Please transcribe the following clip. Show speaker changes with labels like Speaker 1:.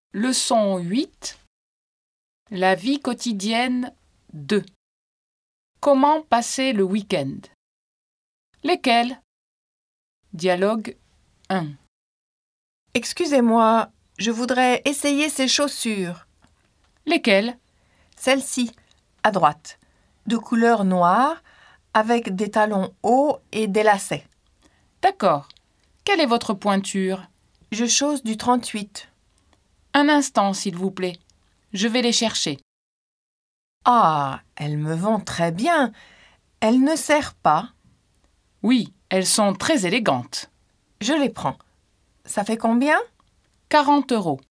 Speaker 1: Leçon 8. La vie quotidienne 2. Comment passer le week-end? Lesquels? Dialogue 1.
Speaker 2: Excusez-moi, je voudrais essayer ces chaussures.
Speaker 1: Lesquels?
Speaker 2: Celles-ci, à droite, de couleur noire, avec des talons hauts et des lacets.
Speaker 1: D'accord. Quelle est votre pointure?
Speaker 2: Je chausse du 38.
Speaker 1: Un instant, s'il vous plaît. Je vais les chercher.
Speaker 2: Ah, elles me vont très bien. Elles ne serrent pas.
Speaker 1: Oui, elles sont très élégantes.
Speaker 2: Je les prends. Ça fait combien?
Speaker 1: 40 €.